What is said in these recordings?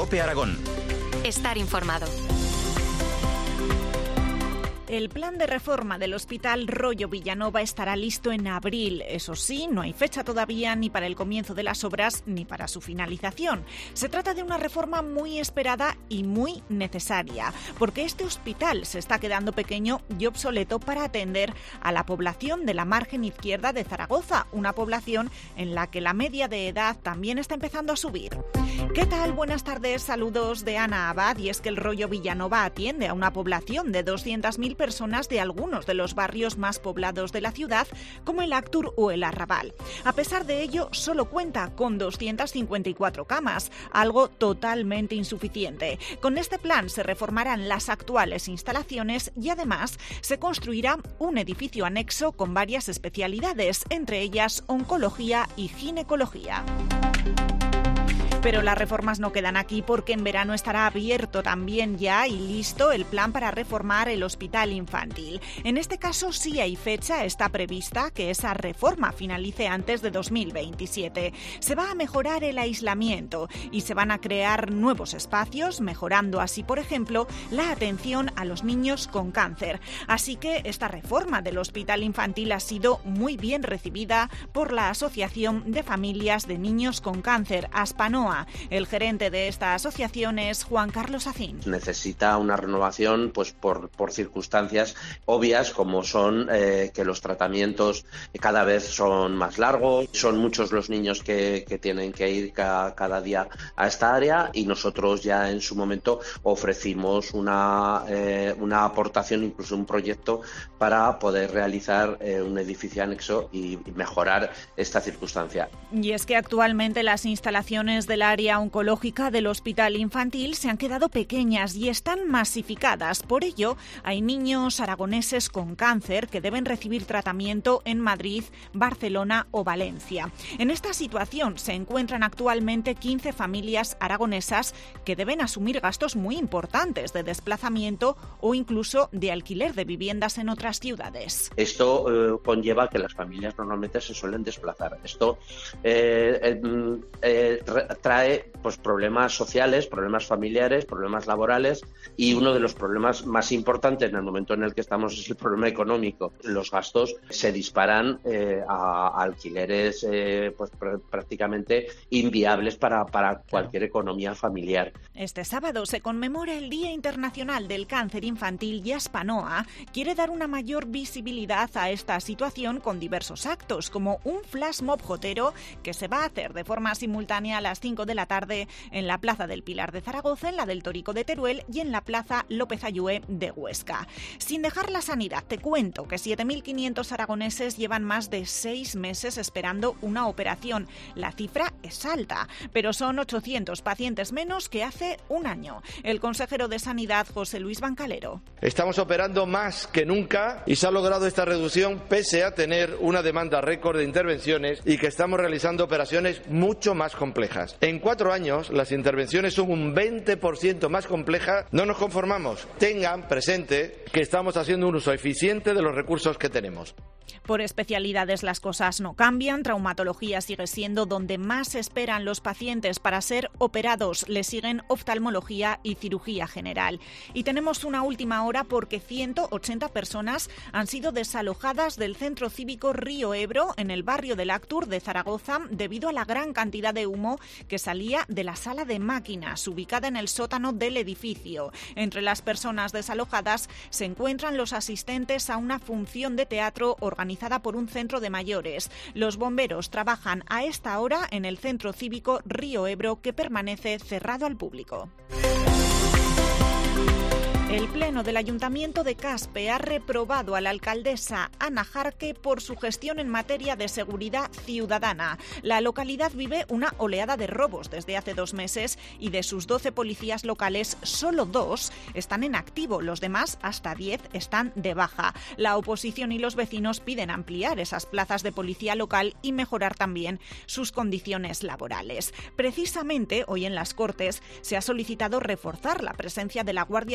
COPE Aragón. Estar informado. El plan de reforma del Hospital Rollo Villanova estará listo en abril. Eso sí, no hay fecha todavía ni para el comienzo de las obras ni para su finalización. Se trata de una reforma muy esperada y muy necesaria, porque este hospital se está quedando pequeño y obsoleto para atender a la población de la margen izquierda de Zaragoza, una población en la que la media de edad también está empezando a subir. ¿Qué tal? Buenas tardes, saludos de Ana Abad. Y es que el Rollo Villanova atiende a una población de 200.000 personas de algunos de los barrios más poblados de la ciudad, como el Actur o el Arrabal. A pesar de ello, solo cuenta con 254 camas, algo totalmente insuficiente. Con este plan se reformarán las actuales instalaciones y además se construirá un edificio anexo con varias especialidades, entre ellas oncología y ginecología. Pero las reformas no quedan aquí, porque en verano estará abierto también ya y listo el plan para reformar el hospital infantil. En este caso sí hay fecha, está prevista que esa reforma finalice antes de 2027. Se va a mejorar el aislamiento y se van a crear nuevos espacios, mejorando así, por ejemplo, la atención a los niños con cáncer. Así que esta reforma del hospital infantil ha sido muy bien recibida por la Asociación de Familias de Niños con Cáncer, Aspanoa. El gerente de esta asociación es Juan Carlos Acín. Necesita una renovación pues por circunstancias obvias, como son que los tratamientos cada vez son más largos, son muchos los niños que tienen que ir cada día a esta área, y nosotros ya en su momento ofrecimos una aportación, incluso un proyecto para poder realizar un edificio anexo y mejorar esta circunstancia. Y es que actualmente las instalaciones del área oncológica del hospital infantil se han quedado pequeñas y están masificadas. Por ello, hay niños aragoneses con cáncer que deben recibir tratamiento en Madrid, Barcelona o Valencia. En esta situación se encuentran actualmente 15 familias aragonesas que deben asumir gastos muy importantes de desplazamiento o incluso de alquiler de viviendas en otras ciudades. Esto conlleva que las familias normalmente se suelen desplazar. Esto trae pues problemas sociales, problemas familiares, problemas laborales, y uno de los problemas más importantes en el momento en el que estamos es el problema económico. Los gastos se disparan a alquileres pues prácticamente inviables para cualquier economía familiar. Este sábado se conmemora el Día Internacional del Cáncer Infantil y Aspanoa quiere dar una mayor visibilidad a esta situación con diversos actos, como un flash mob jotero que se va a hacer de forma simultánea a las 5 de la tarde en la Plaza del Pilar de Zaragoza, en la del Torico de Teruel y en la Plaza López Ayué de Huesca. Sin dejar la sanidad, te cuento que 7.500 aragoneses llevan más de 6 meses esperando una operación. La cifra es alta, pero son 800 pacientes menos que hace un año. El consejero de Sanidad, José Luis Bancalero. Estamos operando más que nunca y se ha logrado esta reducción pese a tener una demanda récord de intervenciones y que estamos realizando operaciones mucho más complejas. En 4 años las intervenciones son un 20% más complejas. No nos conformamos. Tengan presente que estamos haciendo un uso eficiente de los recursos que tenemos. Por especialidades las cosas no cambian. Traumatología sigue siendo donde más esperan los pacientes para ser operados. Le siguen oftalmología y cirugía general. Y tenemos una última hora porque 180 personas han sido desalojadas del centro cívico Río Ebro en el barrio del Actur de Zaragoza debido a la gran cantidad de humo que salía de la sala de máquinas ubicada en el sótano del edificio. Entre las personas desalojadas se encuentran los asistentes a una función de teatro organizada por un centro de mayores. Los bomberos trabajan a esta hora en el centro cívico Río Ebro, que permanece cerrado al público. El Pleno del Ayuntamiento de Caspe ha reprobado a la alcaldesa Ana Jarque por su gestión en materia de seguridad ciudadana. La localidad vive una oleada de robos desde hace 2 meses y de sus 12 policías locales, solo 2 están en activo, los demás, hasta 10, están de baja. La oposición y los vecinos piden ampliar esas plazas de policía local y mejorar también sus condiciones laborales. Precisamente, hoy en las Cortes se ha solicitado reforzar la presencia de la Guardia Civil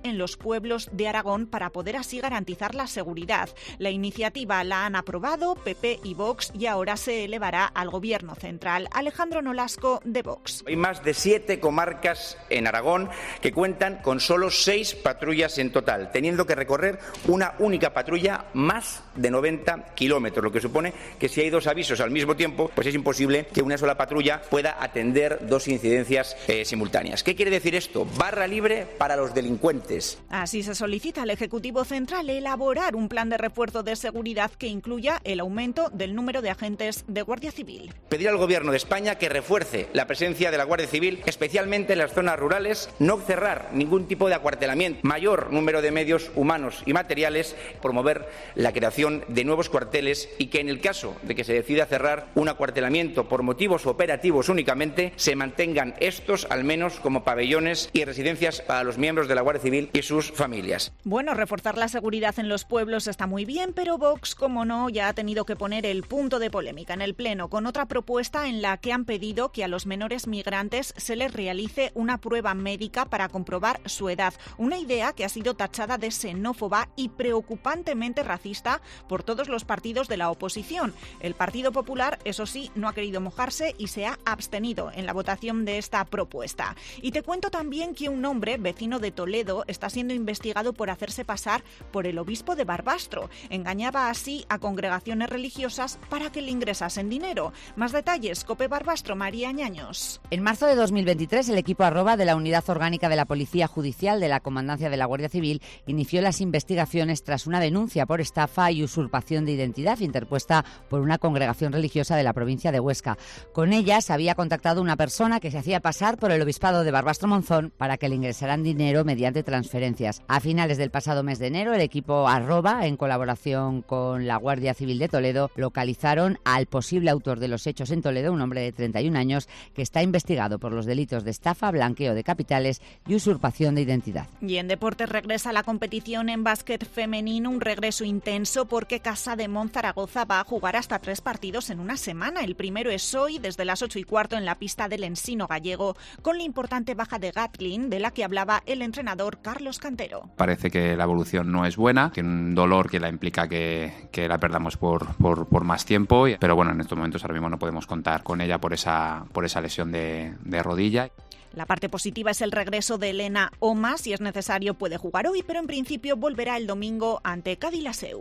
en los pueblos de Aragón para poder así garantizar la seguridad. La iniciativa la han aprobado PP y Vox y ahora se elevará al Gobierno central. Alejandro Nolasco, de Vox. Hay más de 7 comarcas en Aragón que cuentan con solo 6 patrullas en total, teniendo que recorrer una única patrulla más de 90 kilómetros, lo que supone que si hay 2 avisos al mismo tiempo, pues es imposible que una sola patrulla pueda atender 2 incidencias simultáneas. ¿Qué quiere decir esto? Barra libre para los delincuentes. Así se solicita al Ejecutivo Central elaborar un plan de refuerzo de seguridad que incluya el aumento del número de agentes de Guardia Civil. Pedir al Gobierno de España que refuerce la presencia de la Guardia Civil, especialmente en las zonas rurales, no cerrar ningún tipo de acuartelamiento, mayor número de medios humanos y materiales, promover la creación de nuevos cuarteles y que en el caso de que se decida cerrar un acuartelamiento por motivos operativos únicamente, se mantengan estos al menos como pabellones y residencias para los miembros de la Guardia Civil y sus familias. Bueno, reforzar la seguridad en los pueblos está muy bien, pero Vox, como no, ya ha tenido que poner el punto de polémica en el Pleno con otra propuesta en la que han pedido que a los menores migrantes se les realice una prueba médica para comprobar su edad. Una idea que ha sido tachada de xenófoba y preocupantemente racista por todos los partidos de la oposición. El Partido Popular, eso sí, no ha querido mojarse y se ha abstenido en la votación de esta propuesta. Y te cuento también que un hombre vecino de Toledo está siendo investigado por hacerse pasar por el obispo de Barbastro. Engañaba así a congregaciones religiosas para que le ingresasen dinero. Más detalles, COPE Barbastro, María Ñaños. En marzo de 2023, el equipo @ de la Unidad Orgánica de la Policía Judicial de la Comandancia de la Guardia Civil inició las investigaciones tras una denuncia por estafa y usurpación de identidad interpuesta por una congregación religiosa de la provincia de Huesca. Con ella se había contactado una persona que se hacía pasar por el obispado de Barbastro-Monzón para que le ingresaran dinero mediante transferencias. A finales del pasado mes de enero, el equipo @, en colaboración con la Guardia Civil de Toledo, localizaron al posible autor de los hechos en Toledo, un hombre de 31 años que está investigado por los delitos de estafa, blanqueo de capitales y usurpación de identidad. Y en deportes regresa la competición en básquet femenino, un regreso intenso porque Casademont Zaragoza va a jugar hasta 3 partidos en una semana. El primero es hoy, desde las 8:15 en la pista del Ensino Gallego, con la importante baja de Gatlin, de la que hablaba el entrenador Carlos Cantero. Parece que la evolución no es buena, que un dolor que la implica que la perdamos por más tiempo, pero bueno, en estos momentos ahora mismo no podemos contar con ella por esa lesión de rodilla. La parte positiva es el regreso de Elena Oma. Si es necesario puede jugar hoy, pero en principio volverá el domingo ante Cadilaseu.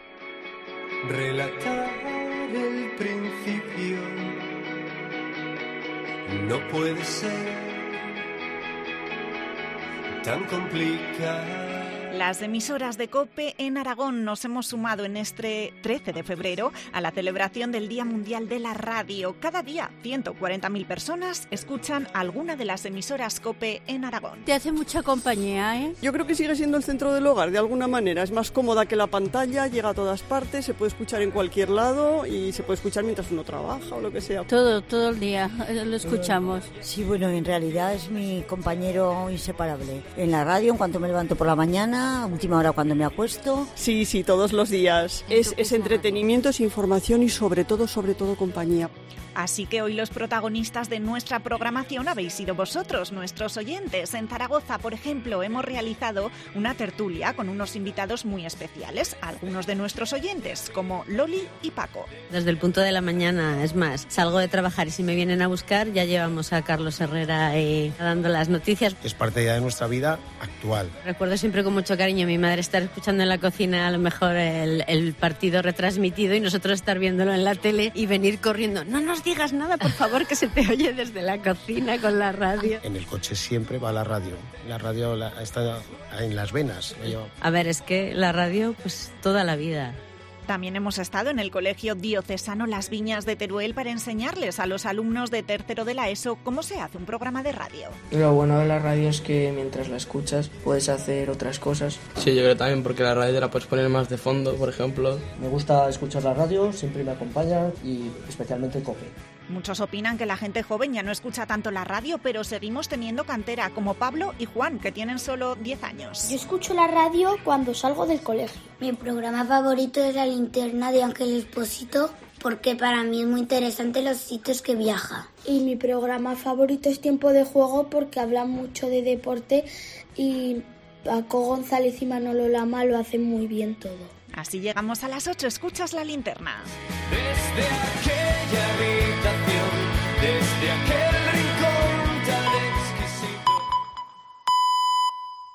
Relatar el principio no puede ser tan complicado. Las emisoras de COPE en Aragón nos hemos sumado en este 13 de febrero a la celebración del Día Mundial de la Radio. Cada día, 140.000 personas escuchan alguna de las emisoras COPE en Aragón. Te hace mucha compañía, ¿eh? Yo creo que sigue siendo el centro del hogar, de alguna manera. Es más cómoda que la pantalla, llega a todas partes, se puede escuchar en cualquier lado y se puede escuchar mientras uno trabaja o lo que sea. Todo el día lo escuchamos. Sí, bueno, en realidad es mi compañero inseparable. En la radio, en cuanto me levanto por la mañana, a última hora cuando me acuesto. Sí, todos los días. Es entretenimiento, es información y sobre todo compañía. Así que hoy los protagonistas de nuestra programación habéis sido vosotros, nuestros oyentes. En Zaragoza, por ejemplo, hemos realizado una tertulia con unos invitados muy especiales, algunos de nuestros oyentes, como Loli y Paco. Desde el punto de la mañana, es más, salgo de trabajar y si me vienen a buscar, ya llevamos a Carlos Herrera dando las noticias. Es parte ya de nuestra vida actual. Recuerdo siempre con mucho cariño a mi madre estar escuchando en la cocina a lo mejor el partido retransmitido y nosotros estar viéndolo en la tele y venir corriendo. No nos digas nada, por favor, que se te oye desde la cocina con la radio. En el coche siempre va la radio. La radio está en las venas. A ver, es que la radio, pues toda la vida. También hemos estado en el Colegio Diocesano Las Viñas de Teruel para enseñarles a los alumnos de tercero de la ESO cómo se hace un programa de radio. Lo bueno de la radio es que mientras la escuchas puedes hacer otras cosas. Sí, yo creo también porque la radio la puedes poner más de fondo, por ejemplo. Me gusta escuchar la radio, siempre me acompaña y especialmente COPE. Muchos opinan que la gente joven ya no escucha tanto la radio, pero seguimos teniendo cantera, como Pablo y Juan, que tienen solo 10 años. Yo escucho la radio cuando salgo del colegio. Mi programa favorito es La Linterna de Ángel Expósito, porque para mí es muy interesante los sitios que viaja. Y mi programa favorito es Tiempo de Juego, porque habla mucho de deporte y Paco González y Manolo Lama lo hacen muy bien todo. Así llegamos a las 8, escuchas La Linterna. Desde aquella habitación, desde aquel